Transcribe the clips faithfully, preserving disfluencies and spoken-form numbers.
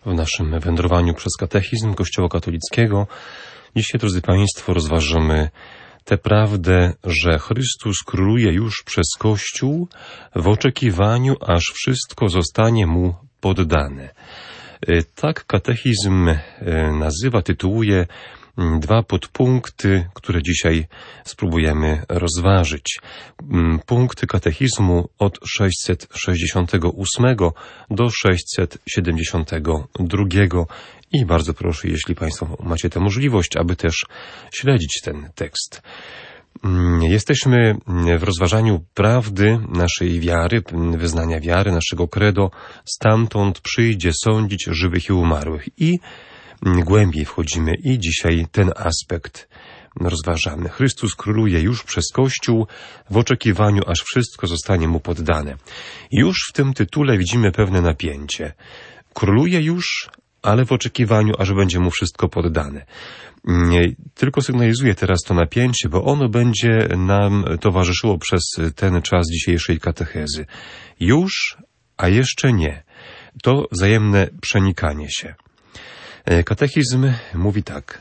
w naszym wędrowaniu przez katechizm Kościoła katolickiego. Dzisiaj, drodzy Państwo, rozważymy tę prawdę, że Chrystus króluje już przez Kościół w oczekiwaniu, aż wszystko zostanie Mu poddane. Tak katechizm nazywa, tytułuje dwa podpunkty, które dzisiaj spróbujemy rozważyć. Punkty katechizmu od sześćset sześćdziesiątego ósmego do sześćset siedemdziesiątego drugiego. I bardzo proszę, jeśli Państwo macie tę możliwość, aby też śledzić ten tekst. Jesteśmy w rozważaniu prawdy naszej wiary, wyznania wiary, naszego credo. Stamtąd przyjdzie sądzić żywych i umarłych. I głębiej wchodzimy i dzisiaj ten aspekt rozważamy. Chrystus króluje już przez Kościół w oczekiwaniu, aż wszystko zostanie Mu poddane. Już w tym tytule widzimy pewne napięcie. Króluje już, ale w oczekiwaniu, aż będzie Mu wszystko poddane. Tylko sygnalizuję teraz to napięcie, bo ono będzie nam towarzyszyło przez ten czas dzisiejszej katechezy. Już, a jeszcze nie. To wzajemne przenikanie się. Katechizm mówi tak.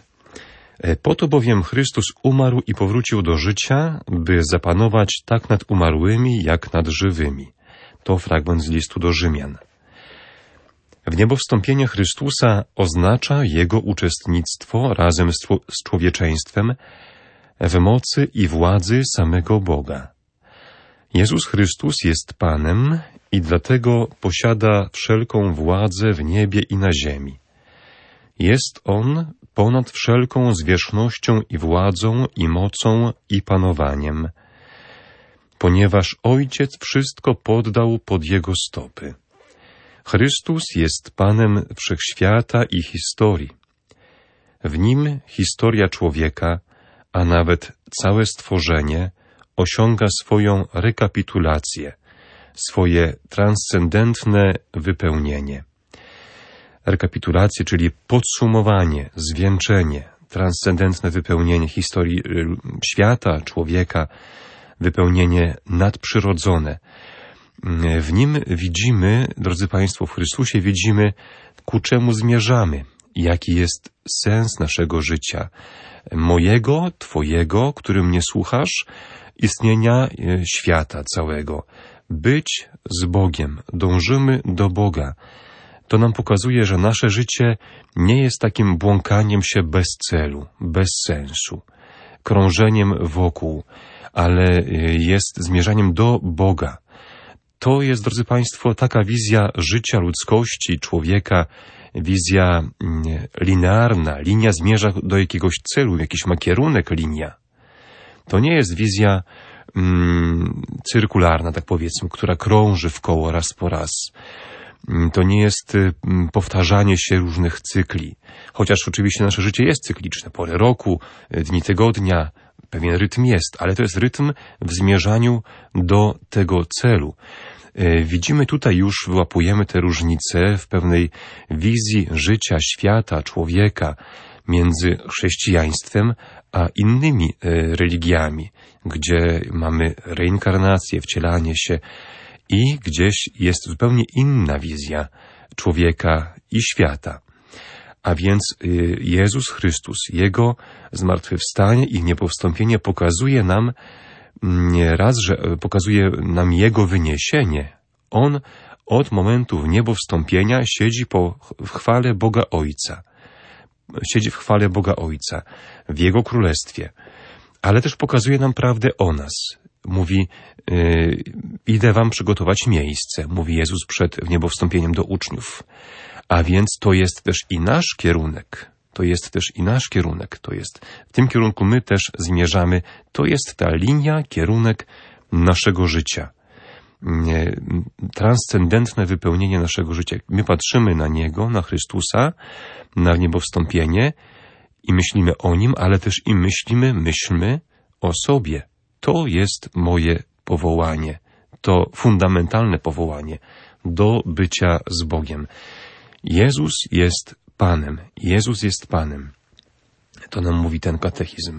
Po to bowiem Chrystus umarł i powrócił do życia, by zapanować tak nad umarłymi, jak nad żywymi. To fragment z listu do Rzymian. Wniebowstąpienie Chrystusa oznacza Jego uczestnictwo razem z, z człowieczeństwem w mocy i władzy samego Boga. Jezus Chrystus jest Panem i dlatego posiada wszelką władzę w niebie i na ziemi. Jest On ponad wszelką zwierzchnością i władzą, i mocą, i panowaniem, ponieważ Ojciec wszystko poddał pod Jego stopy. Chrystus jest Panem wszechświata i historii. W Nim historia człowieka, a nawet całe stworzenie, osiąga swoją rekapitulację, swoje transcendentne wypełnienie. Rekapitulację, czyli podsumowanie, zwieńczenie, transcendentne wypełnienie historii świata, człowieka, wypełnienie nadprzyrodzone. W Nim widzimy, drodzy Państwo, w Chrystusie widzimy, ku czemu zmierzamy, jaki jest sens naszego życia, mojego, Twojego, którym mnie słuchasz, istnienia świata całego. Być z Bogiem, dążymy do Boga. To nam pokazuje, że nasze życie nie jest takim błąkaniem się bez celu, bez sensu, krążeniem wokół, ale jest zmierzaniem do Boga. To jest, drodzy Państwo, taka wizja życia ludzkości, człowieka, wizja linearna. Linia zmierza do jakiegoś celu, jakiś ma kierunek linia. To nie jest wizja mm, cyrkularna, tak powiedzmy, która krąży w koło raz po raz. To nie jest powtarzanie się różnych cykli. Chociaż oczywiście nasze życie jest cykliczne. Pory roku, dni tygodnia, pewien rytm jest, ale to jest rytm w zmierzaniu do tego celu. Widzimy tutaj już, wyłapujemy te różnice w pewnej wizji życia, świata, człowieka między chrześcijaństwem a innymi religiami, gdzie mamy reinkarnację, wcielanie się i gdzieś jest zupełnie inna wizja człowieka i świata. A więc Jezus Chrystus, Jego zmartwychwstanie i niepowstąpienie pokazuje nam nie raz, że pokazuje nam Jego wyniesienie. On od momentu wniebowstąpienia siedzi po, w chwale Boga Ojca. Siedzi w chwale Boga Ojca, w Jego Królestwie. Ale też pokazuje nam prawdę o nas. Mówi, yy, idę wam przygotować miejsce, mówi Jezus przed wniebowstąpieniem do uczniów. A więc to jest też i nasz kierunek. To jest też i nasz kierunek. To jest, w tym kierunku my też zmierzamy. To jest ta linia, kierunek naszego życia. Transcendentne wypełnienie naszego życia. My patrzymy na Niego, na Chrystusa, na niebowstąpienie i myślimy o Nim, ale też i myślimy, myślmy o sobie. To jest moje powołanie. To fundamentalne powołanie do bycia z Bogiem. Jezus jest Panem. Jezus jest Panem. To nam mówi ten katechizm.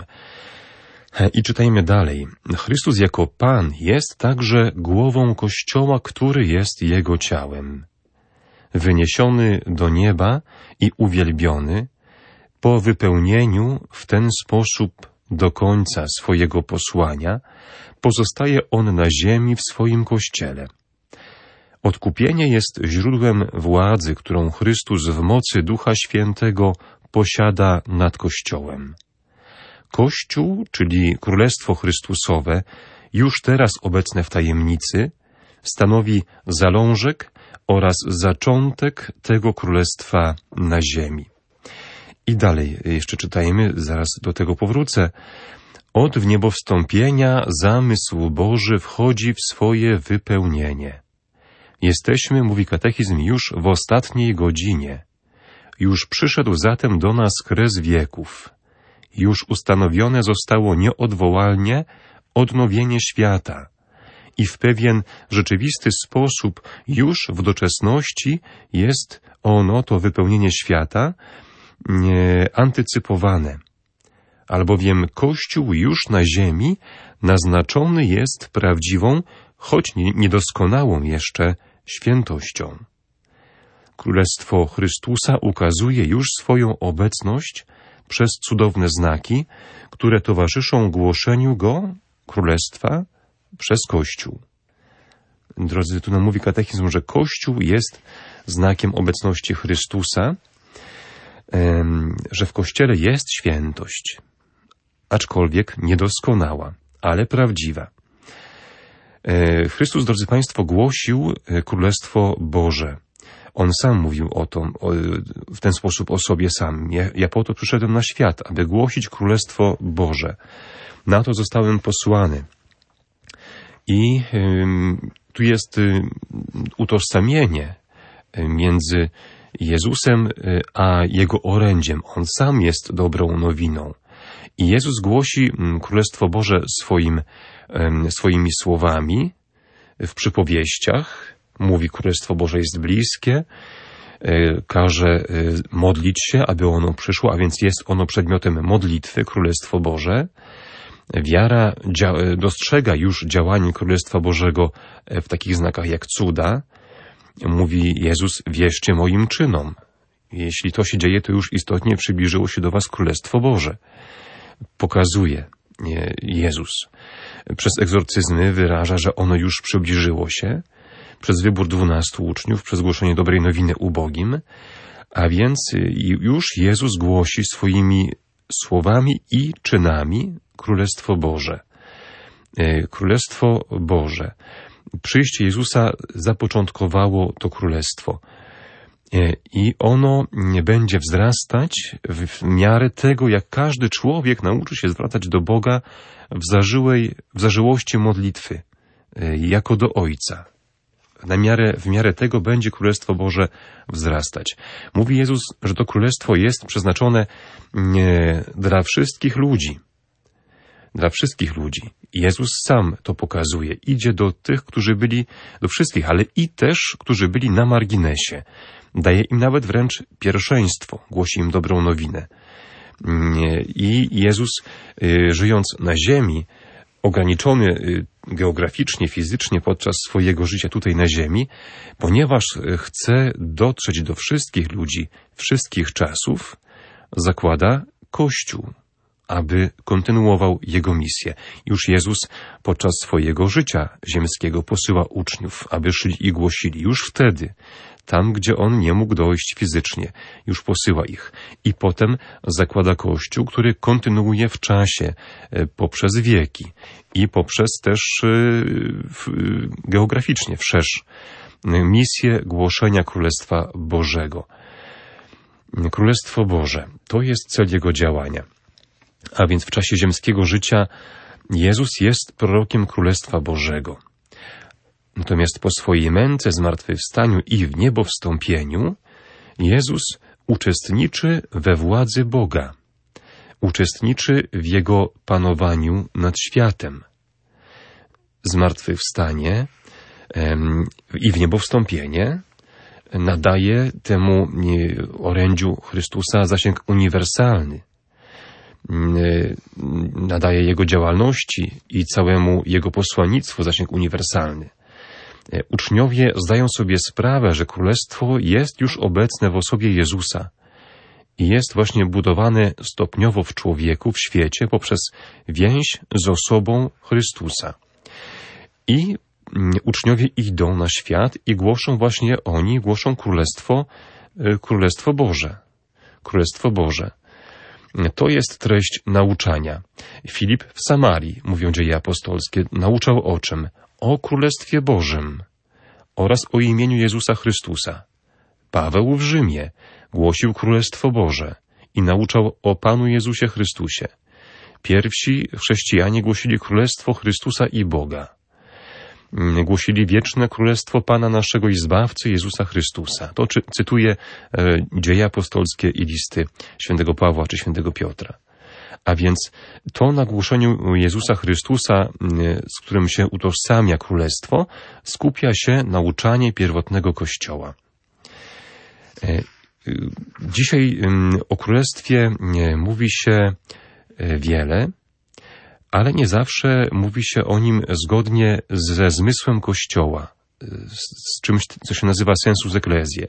I czytajmy dalej. Chrystus jako Pan jest także głową Kościoła, który jest Jego ciałem. wyniesiony do nieba i uwielbiony, po wypełnieniu w ten sposób do końca swojego posłania, pozostaje on na ziemi w swoim Kościele. Odkupienie jest źródłem władzy, którą Chrystus w mocy Ducha Świętego posiada nad Kościołem. Kościół, czyli Królestwo Chrystusowe, już teraz obecne w tajemnicy, stanowi zalążek oraz zaczątek tego Królestwa na ziemi. I dalej jeszcze czytajmy, zaraz do tego powrócę. Od wniebowstąpienia zamysł Boży wchodzi w swoje wypełnienie. Jesteśmy, mówi katechizm, już w ostatniej godzinie. Już przyszedł zatem do nas kres wieków. Już ustanowione zostało nieodwołalnie odnowienie świata. I w pewien rzeczywisty sposób już w doczesności jest ono, to wypełnienie świata, nie, antycypowane. Albowiem Kościół już na ziemi naznaczony jest prawdziwą, choć niedoskonałą jeszcze, świętością. Królestwo Chrystusa ukazuje już swoją obecność przez cudowne znaki, które towarzyszą głoszeniu Go, Królestwa, przez Kościół. Drodzy, tu nam mówi katechizm, że Kościół jest znakiem obecności Chrystusa, że w Kościele jest świętość, aczkolwiek niedoskonała, ale prawdziwa. Chrystus, drodzy Państwo, głosił Królestwo Boże. On sam mówił o to, o, w ten sposób o sobie sam. Ja, ja po to przyszedłem na świat, aby głosić Królestwo Boże. Na to zostałem posłany. I ym, tu jest y, utożsamienie między Jezusem a Jego orędziem. On sam jest dobrą nowiną. I Jezus głosi Królestwo Boże swoim, swoimi słowami w przypowieściach. Mówi, Królestwo Boże jest bliskie, każe modlić się, aby ono przyszło, a więc jest ono przedmiotem modlitwy, Królestwo Boże. Wiara dostrzega już działanie Królestwa Bożego w takich znakach jak cuda. Mówi Jezus, wierzcie moim czynom. Jeśli to się dzieje, to już istotnie przybliżyło się do was Królestwo Boże. Pokazuje Jezus. Przez egzorcyzmy wyraża, że ono już przybliżyło się, przez wybór dwunastu uczniów, przez głoszenie dobrej nowiny ubogim, a więc już Jezus głosi swoimi słowami i czynami Królestwo Boże. Królestwo Boże. Przyjście Jezusa zapoczątkowało to królestwo i ono będzie wzrastać w miarę tego, jak każdy człowiek nauczy się zwracać do Boga w zażyłej, w zażyłości modlitwy, jako do Ojca. Na miarę, w miarę tego będzie Królestwo Boże wzrastać. Mówi Jezus, że to Królestwo jest przeznaczone nie, dla wszystkich ludzi. Dla wszystkich ludzi. Jezus sam to pokazuje. Idzie do tych, którzy byli, do wszystkich, ale i też, którzy byli na marginesie. Daje im nawet wręcz pierwszeństwo. Głosi im dobrą nowinę. I Jezus, żyjąc na ziemi, ograniczony geograficznie, fizycznie podczas swojego życia tutaj na ziemi, ponieważ chce dotrzeć do wszystkich ludzi, wszystkich czasów, zakłada Kościół, aby kontynuował Jego misję. Już Jezus podczas swojego życia ziemskiego posyła uczniów, aby szli i głosili. Już wtedy, tam gdzie On nie mógł dojść fizycznie, już posyła ich. I potem zakłada Kościół, który kontynuuje w czasie, poprzez wieki i poprzez też geograficznie wszerz misję głoszenia Królestwa Bożego. Królestwo Boże, to jest cel Jego działania. A więc w czasie ziemskiego życia Jezus jest prorokiem Królestwa Bożego. Natomiast po swojej męce, zmartwychwstaniu i w niebo wstąpieniu Jezus uczestniczy we władzy Boga. Uczestniczy w Jego panowaniu nad światem. Zmartwychwstanie em, i w niebo wstąpienie nadaje temu orędziu Chrystusa zasięg uniwersalny. Nadaje Jego działalności i całemu Jego posłannictwu zasięg uniwersalny. Uczniowie zdają sobie sprawę, że królestwo jest już obecne w osobie Jezusa i jest właśnie budowane stopniowo w człowieku, w świecie, poprzez więź z osobą Chrystusa. I uczniowie idą na świat i głoszą właśnie oni, głoszą Królestwo, Królestwo Boże. Królestwo Boże. To jest treść nauczania. Filip w Samarii, mówią Dzieje Apostolskie, nauczał o czym? O Królestwie Bożym oraz o imieniu Jezusa Chrystusa. Paweł w Rzymie głosił Królestwo Boże i nauczał o Panu Jezusie Chrystusie. Pierwsi chrześcijanie głosili Królestwo Chrystusa i Boga. Głosili wieczne Królestwo Pana naszego i Zbawcy Jezusa Chrystusa. To czy, cytuję e, Dzieje Apostolskie i listy świętego Pawła czy świętego Piotra. A więc to na głoszeniu Jezusa Chrystusa, z którym się utożsamia Królestwo, skupia się nauczanie pierwotnego Kościoła. Dzisiaj o Królestwie mówi się wiele, ale nie zawsze mówi się o nim zgodnie ze zmysłem Kościoła, z czymś, co się nazywa sensus ecclesiae.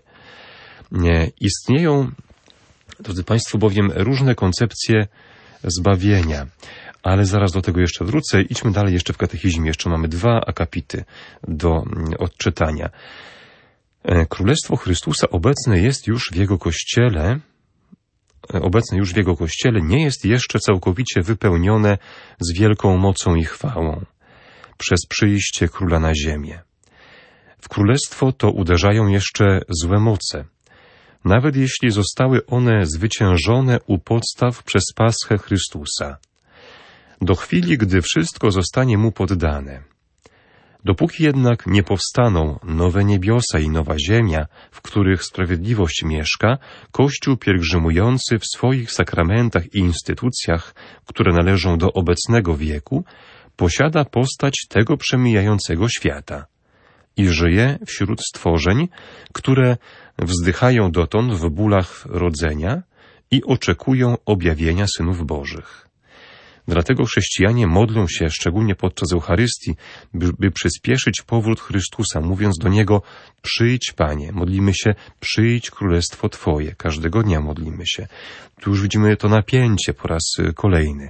Istnieją, drodzy Państwo, bowiem różne koncepcje zbawienia, ale zaraz do tego jeszcze wrócę. Idźmy dalej jeszcze w katechizmie. Jeszcze mamy dwa akapity do odczytania. Królestwo Chrystusa obecne jest już w Jego Kościele, obecne już w Jego Kościele, nie jest jeszcze całkowicie wypełnione z wielką mocą i chwałą przez przyjście Króla na ziemię. W Królestwo to uderzają jeszcze złe moce, nawet jeśli zostały one zwyciężone u podstaw przez Paschę Chrystusa. Do chwili, gdy wszystko zostanie Mu poddane. Dopóki jednak nie powstaną nowe niebiosa i nowa ziemia, w których sprawiedliwość mieszka, Kościół pielgrzymujący w swoich sakramentach i instytucjach, które należą do obecnego wieku, posiada postać tego przemijającego świata i żyje wśród stworzeń, które wzdychają dotąd w bólach rodzenia i oczekują objawienia synów Bożych. Dlatego chrześcijanie modlą się, szczególnie podczas Eucharystii, by, by przyspieszyć powrót Chrystusa, mówiąc do Niego: przyjdź, Panie. Modlimy się: przyjdź Królestwo Twoje. Każdego dnia modlimy się. Tu już widzimy to napięcie po raz kolejny.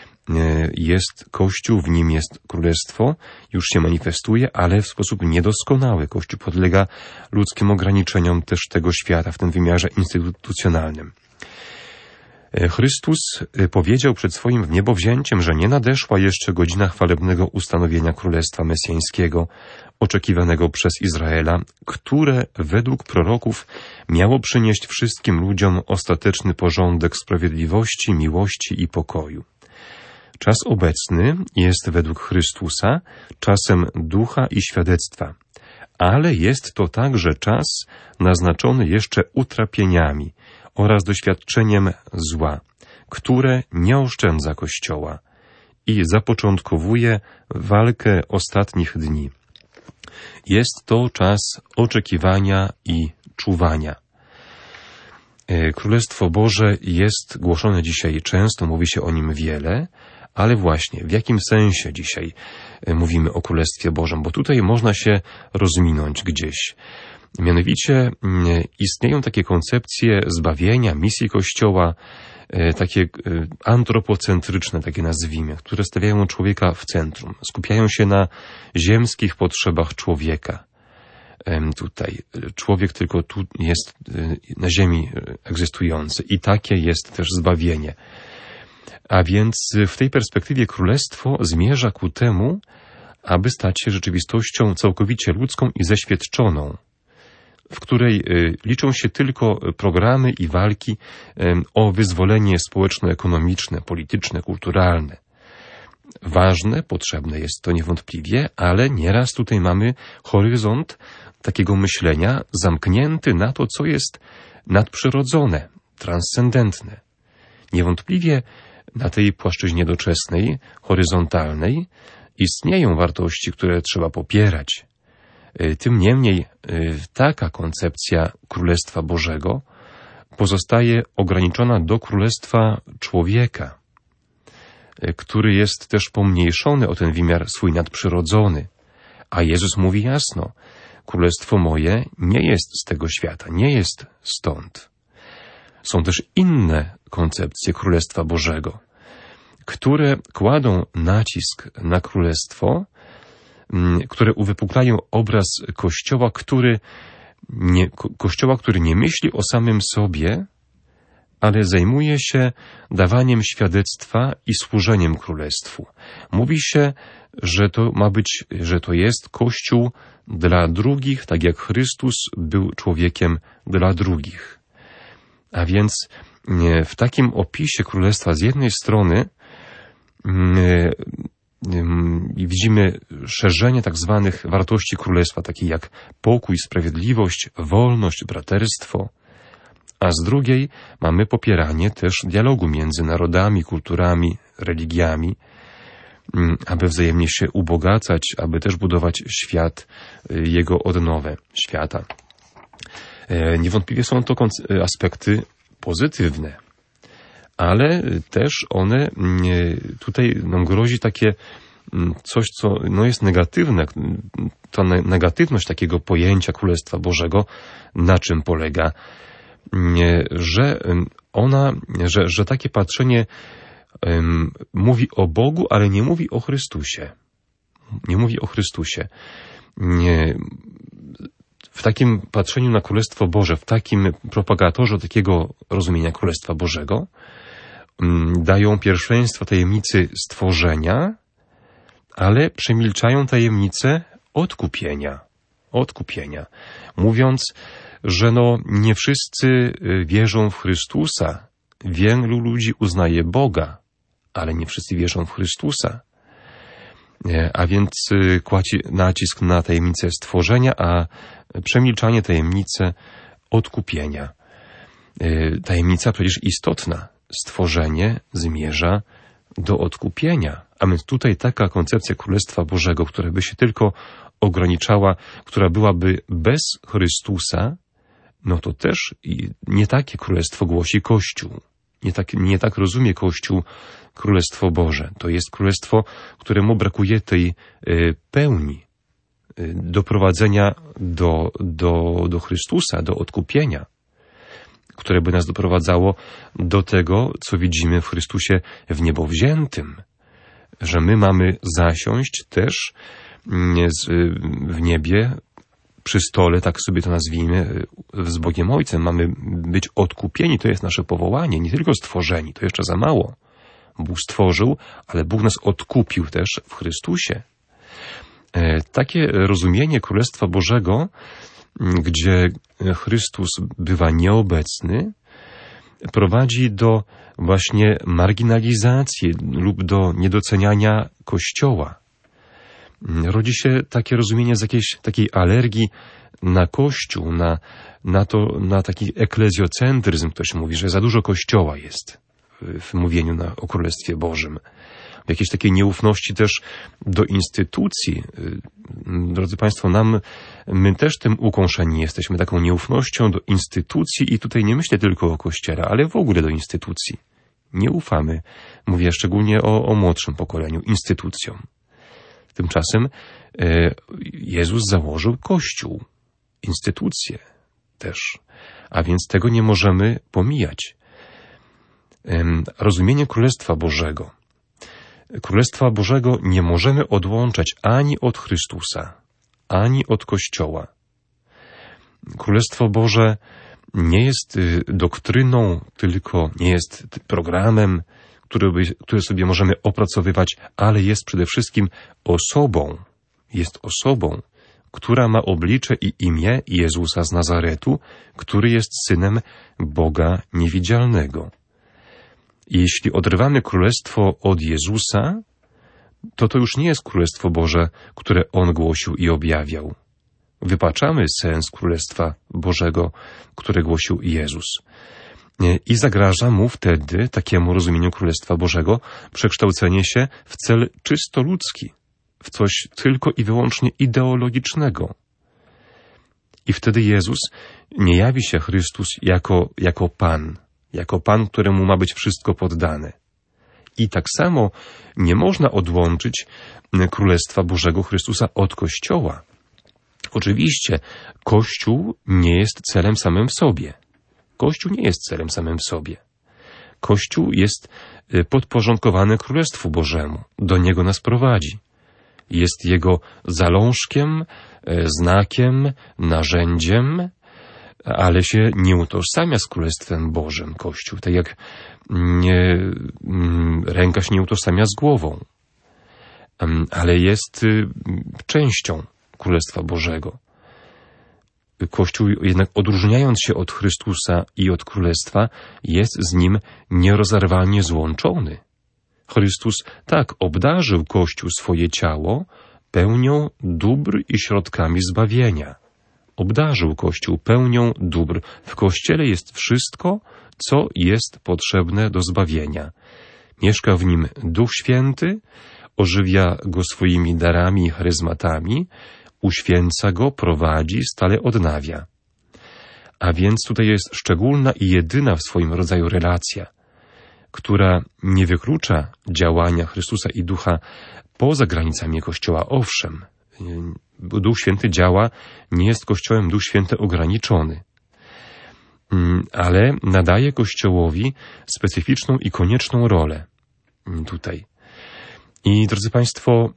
Jest Kościół, w nim jest Królestwo, już się manifestuje, ale w sposób niedoskonały. Kościół podlega ludzkim ograniczeniom też tego świata w tym wymiarze instytucjonalnym. Chrystus powiedział przed swoim wniebowzięciem, że nie nadeszła jeszcze godzina chwalebnego ustanowienia Królestwa Mesjańskiego, oczekiwanego przez Izraela, które według proroków miało przynieść wszystkim ludziom ostateczny porządek sprawiedliwości, miłości i pokoju. Czas obecny jest według Chrystusa czasem ducha i świadectwa, ale jest to także czas naznaczony jeszcze utrapieniami oraz doświadczeniem zła, które nie oszczędza Kościoła i zapoczątkowuje walkę ostatnich dni. Jest to czas oczekiwania i czuwania. Królestwo Boże jest głoszone dzisiaj często, mówi się o nim wiele, ale właśnie w jakim sensie dzisiaj mówimy o Królestwie Bożym? Bo tutaj można się rozminąć gdzieś. Mianowicie istnieją takie koncepcje zbawienia, misji Kościoła, takie antropocentryczne, takie nazwijmy, które stawiają człowieka w centrum, skupiają się na ziemskich potrzebach człowieka. Tutaj człowiek tylko tu jest na ziemi egzystujący i takie jest też zbawienie. A więc w tej perspektywie Królestwo zmierza ku temu, aby stać się rzeczywistością całkowicie ludzką i zeświadczoną, w której liczą się tylko programy i walki o wyzwolenie społeczno-ekonomiczne, polityczne, kulturalne. Ważne, potrzebne jest to niewątpliwie, ale nieraz tutaj mamy horyzont takiego myślenia zamknięty na to, co jest nadprzyrodzone, transcendentne. Niewątpliwie na tej płaszczyźnie doczesnej, horyzontalnej istnieją wartości, które trzeba popierać. Tym niemniej taka koncepcja Królestwa Bożego pozostaje ograniczona do Królestwa człowieka, który jest też pomniejszony o ten wymiar swój nadprzyrodzony, A Jezus mówi jasno, królestwo moje nie jest z tego świata, nie jest stąd. Są też inne koncepcje Królestwa Bożego, które kładą nacisk na królestwo, które uwypuklają obraz Kościoła, który nie, Kościoła, który nie myśli o samym sobie, ale zajmuje się dawaniem świadectwa i służeniem królestwu. Mówi się, że to ma być, że to jest Kościół dla drugich, tak jak Chrystus był człowiekiem dla drugich. A więc w takim opisie królestwa z jednej strony widzimy szerzenie tak zwanych wartości królestwa, takie jak pokój, sprawiedliwość, wolność, braterstwo, a z drugiej mamy popieranie też dialogu między narodami, kulturami, religiami, aby wzajemnie się ubogacać, aby też budować świat, jego odnowę świata. Niewątpliwie są to aspekty pozytywne, ale też one, tutaj nam grozi takie coś, co no jest negatywne. Ta negatywność takiego pojęcia Królestwa Bożego, na czym polega? Że ona, że, że takie patrzenie um, mówi o Bogu, ale nie mówi o Chrystusie. Nie mówi o Chrystusie. Nie, w takim patrzeniu na Królestwo Boże, w takim propagatorze takiego rozumienia Królestwa Bożego um, dają pierwszeństwo tajemnicy stworzenia, ale przemilczają tajemnicę odkupienia. Odkupienia. Mówiąc, że no nie wszyscy wierzą w Chrystusa. Wielu ludzi uznaje Boga, ale nie wszyscy wierzą w Chrystusa. A więc kładzie nacisk na tajemnicę stworzenia, a przemilczanie tajemnicę odkupienia. Tajemnica przecież istotna. Stworzenie zmierza do odkupienia. A więc tutaj taka koncepcja Królestwa Bożego, która by się tylko ograniczała, która byłaby bez Chrystusa, no to też nie takie królestwo głosi Kościół. Nie tak, nie tak rozumie Kościół Królestwo Boże. To jest królestwo, któremu brakuje tej y, pełni, y, doprowadzenia do, do, do Chrystusa, do odkupienia, które by nas doprowadzało do tego, co widzimy w Chrystusie w niebo wziętym, że my mamy zasiąść też z, w niebie, przy stole, tak sobie to nazwijmy, z Bogiem Ojcem. Mamy być odkupieni, to jest nasze powołanie, nie tylko stworzeni, to jeszcze za mało. Bóg stworzył, ale Bóg nas odkupił też w Chrystusie. Takie rozumienie Królestwa Bożego, gdzie Chrystus bywa nieobecny, prowadzi do właśnie marginalizacji lub do niedoceniania Kościoła. Rodzi się takie rozumienie z jakiejś takiej alergii na Kościół, na, na to, na taki eklezjocentryzm. Ktoś mówi, że za dużo Kościoła jest w mówieniu na, o Królestwie Bożym. W jakiejś takiej nieufności też do instytucji. Drodzy Państwo, nam, my też tym ukąszeni jesteśmy, taką nieufnością do instytucji i tutaj nie myślę tylko o Kościele, ale w ogóle do instytucji. Nie ufamy, mówię szczególnie o, o młodszym pokoleniu, instytucjom. Tymczasem Jezus założył Kościół, instytucje też, a więc tego nie możemy pomijać. Rozumienie Królestwa Bożego. Królestwa Bożego nie możemy odłączać ani od Chrystusa, ani od Kościoła. Królestwo Boże nie jest doktryną, tylko nie jest programem, który, który sobie możemy opracowywać, ale jest przede wszystkim osobą, jest osobą, która ma oblicze i imię Jezusa z Nazaretu, który jest Synem Boga Niewidzialnego. I jeśli odrywamy Królestwo od Jezusa, to to już nie jest Królestwo Boże, które On głosił i objawiał. Wypaczamy sens Królestwa Bożego, które głosił Jezus. I zagraża mu wtedy, takiemu rozumieniu Królestwa Bożego, przekształcenie się w cel czysto ludzki, w coś tylko i wyłącznie ideologicznego. I wtedy Jezus nie jawi się Chrystus jako, jako Pan, jako Pan, któremu ma być wszystko poddane. I tak samo nie można odłączyć Królestwa Bożego Chrystusa od Kościoła. Oczywiście Kościół nie jest celem samym w sobie. Kościół nie jest celem samym w sobie. Kościół jest podporządkowany Królestwu Bożemu. Do niego nas prowadzi. Jest jego zalążkiem, znakiem, narzędziem, ale się nie utożsamia z Królestwem Bożym Kościół, tak jak nie, ręka się nie utożsamia z głową, ale jest częścią Królestwa Bożego. Kościół jednak, odróżniając się od Chrystusa i od Królestwa, jest z nim nierozerwalnie złączony. Chrystus tak obdarzył Kościół swoje ciało pełnią dóbr i środkami zbawienia. Obdarzył Kościół pełnią dóbr. W Kościele jest wszystko, co jest potrzebne do zbawienia. Mieszka w nim Duch Święty, ożywia go swoimi darami i charyzmatami, uświęca go, prowadzi, stale odnawia. A więc tutaj jest szczególna i jedyna w swoim rodzaju relacja, która nie wyklucza działania Chrystusa i Ducha poza granicami Kościoła. Owszem, Duch Święty działa, nie jest Kościołem Duch Święty ograniczony, ale nadaje Kościołowi specyficzną i konieczną rolę tutaj. I drodzy Państwo,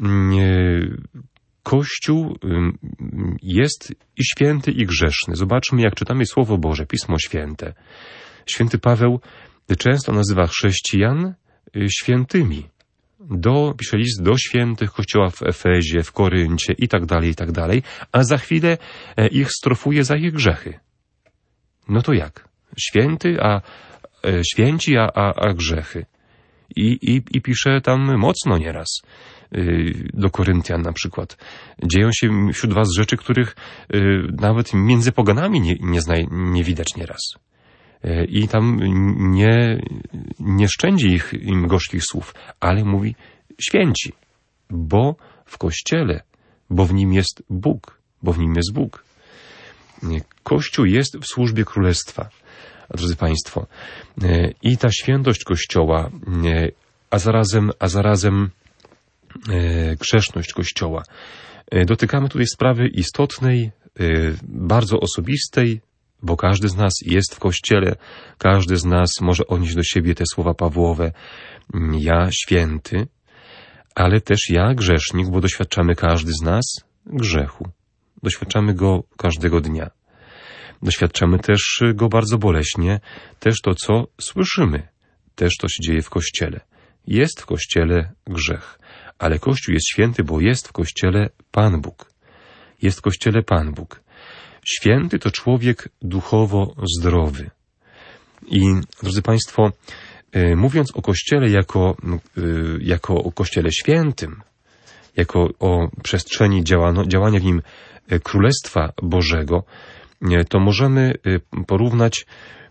Kościół jest i święty, i grzeszny. Zobaczmy, jak czytamy Słowo Boże, Pismo Święte. Święty Paweł często nazywa chrześcijan świętymi. Do, pisze list do świętych kościoła w Efezie, w Koryncie i tak dalej, i tak dalej, a za chwilę ich strofuje za ich grzechy. No to jak? Święty, a święci, a, a, a grzechy. I, i, I pisze tam mocno nieraz do Koryntian na przykład. Dzieją się wśród was rzeczy, których nawet między poganami nie, nie, zna, nie widać nieraz. I tam nie, nie szczędzi ich, im gorzkich słów, ale mówi święci, bo w Kościele, bo w nim jest Bóg, bo w nim jest Bóg. Kościół jest w służbie Królestwa, drodzy Państwo. I ta świętość Kościoła, a zarazem, a zarazem grzeszność Kościoła. Dotykamy tutaj sprawy istotnej, bardzo osobistej, bo każdy z nas jest w Kościele, każdy z nas może odnieść do siebie te słowa Pawłowe, ja święty, ale też ja grzesznik, bo doświadczamy każdy z nas grzechu. Doświadczamy go każdego dnia. Doświadczamy też go bardzo boleśnie, też to, co słyszymy, też to się dzieje w Kościele. Jest w Kościele grzech, ale Kościół jest święty, bo jest w Kościele Pan Bóg. Jest w Kościele Pan Bóg. Święty to człowiek duchowo zdrowy. I, drodzy Państwo, mówiąc o Kościele jako, jako o Kościele świętym, jako o przestrzeni działano, działania w nim Królestwa Bożego, to możemy porównać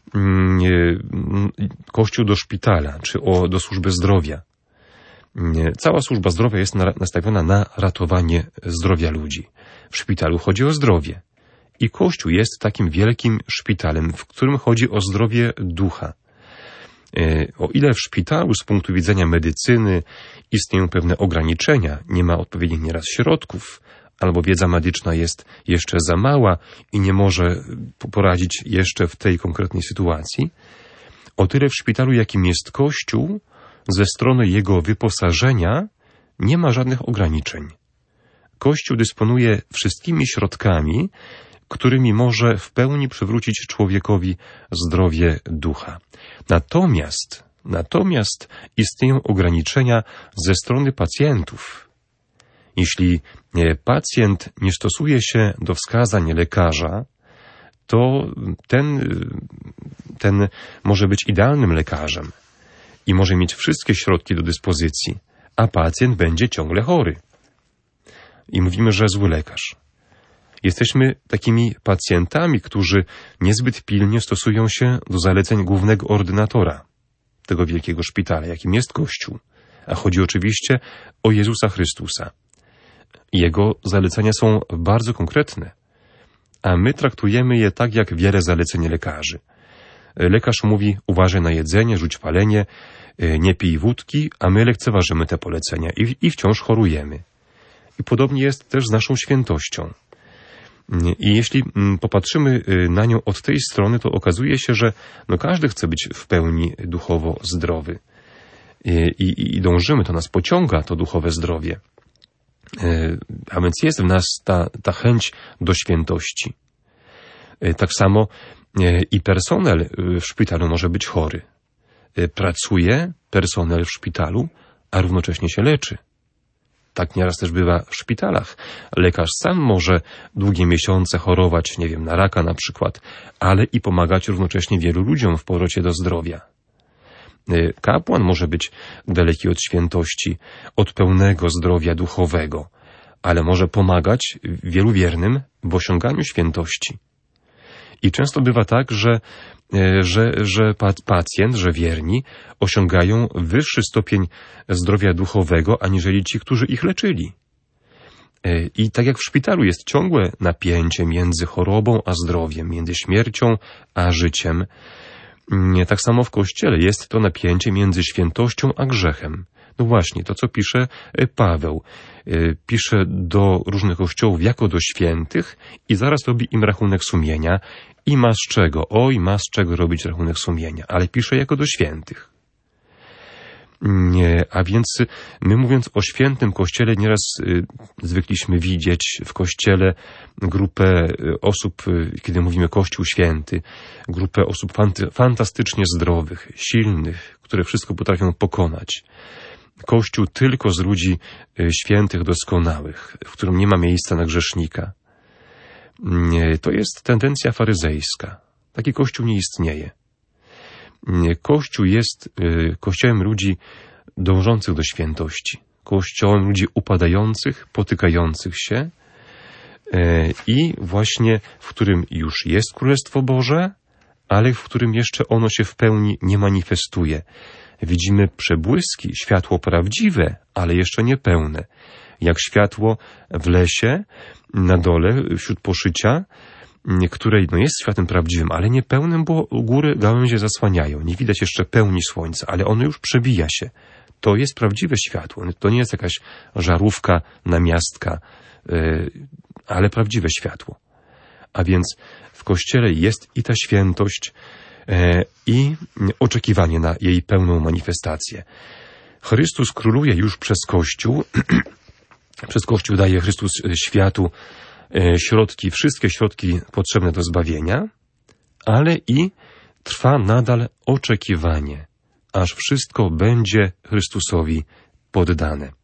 Kościół do szpitala, czy o, do służby zdrowia. Cała służba zdrowia jest nastawiona na ratowanie zdrowia ludzi. W szpitalu chodzi o zdrowie. I Kościół jest takim wielkim szpitalem, w którym chodzi o zdrowie ducha. O ile w szpitalu z punktu widzenia medycyny istnieją pewne ograniczenia, nie ma odpowiednich nieraz środków, albo wiedza medyczna jest jeszcze za mała i nie może poradzić jeszcze w tej konkretnej sytuacji, o tyle w szpitalu, jakim jest Kościół, ze strony jego wyposażenia nie ma żadnych ograniczeń. Kościół dysponuje wszystkimi środkami, którymi może w pełni przywrócić człowiekowi zdrowie ducha. Natomiast, natomiast istnieją ograniczenia ze strony pacjentów. Jeśli pacjent nie stosuje się do wskazań lekarza, to ten, ten może być idealnym lekarzem i może mieć wszystkie środki do dyspozycji, a pacjent będzie ciągle chory. I mówimy, że zły lekarz. Jesteśmy takimi pacjentami, którzy niezbyt pilnie stosują się do zaleceń głównego ordynatora tego wielkiego szpitala, jakim jest Kościół. A chodzi oczywiście o Jezusa Chrystusa. Jego zalecenia są bardzo konkretne, a my traktujemy je tak jak wiele zaleceń lekarzy. Lekarz mówi, uważaj na jedzenie, rzuć palenie, nie pij wódki, a my lekceważymy te polecenia i, i wciąż chorujemy. I podobnie jest też z naszą świętością. I jeśli popatrzymy na nią od tej strony, to okazuje się, że no każdy chce być w pełni duchowo zdrowy. I, i, i dążymy, to nas pociąga, to duchowe zdrowie. A więc jest w nas ta, ta chęć do świętości. Tak samo i personel w szpitalu może być chory. Pracuje personel w szpitalu, a równocześnie się leczy. Tak nieraz też bywa w szpitalach. Lekarz sam może długie miesiące chorować, nie wiem, na raka na przykład, ale i pomagać równocześnie wielu ludziom w powrocie do zdrowia. Kapłan może być daleki od świętości, od pełnego zdrowia duchowego, ale może pomagać wielu wiernym w osiąganiu świętości. I często bywa tak, że, że, że pacjent, że wierni osiągają wyższy stopień zdrowia duchowego, aniżeli ci, którzy ich leczyli. I tak jak w szpitalu jest ciągłe napięcie między chorobą a zdrowiem, między śmiercią a życiem, tak samo w Kościele jest to napięcie między świętością a grzechem. No właśnie, to co pisze Paweł. Pisze do różnych kościołów jako do świętych i zaraz robi im rachunek sumienia i ma z czego, oj, ma z czego robić rachunek sumienia, ale pisze jako do świętych. Nie, a więc my mówiąc o świętym Kościele nieraz y, zwykliśmy widzieć w Kościele grupę osób, y, kiedy mówimy Kościół święty, grupę osób fanty, fantastycznie zdrowych, silnych, które wszystko potrafią pokonać. Kościół tylko z ludzi y, świętych, doskonałych, w którym nie ma miejsca na grzesznika. Nie, to jest tendencja faryzejska. Taki Kościół nie istnieje. Kościół jest kościołem ludzi dążących do świętości, kościołem ludzi upadających, potykających się i właśnie w którym już jest Królestwo Boże, ale w którym jeszcze ono się w pełni nie manifestuje. Widzimy przebłyski, światło prawdziwe, ale jeszcze nie pełne. Jak światło w lesie, na dole, wśród poszycia, której no jest światem prawdziwym, ale niepełnym, bo góry gałęzie zasłaniają. Nie widać jeszcze pełni słońca, ale ono już przebija się. To jest prawdziwe światło. To nie jest jakaś żarówka, namiastka, ale prawdziwe światło. A więc w Kościele jest i ta świętość, i oczekiwanie na jej pełną manifestację. Chrystus króluje już przez Kościół. Przez Kościół daje Chrystus światu środki, wszystkie środki potrzebne do zbawienia, ale i trwa nadal oczekiwanie, aż wszystko będzie Chrystusowi poddane.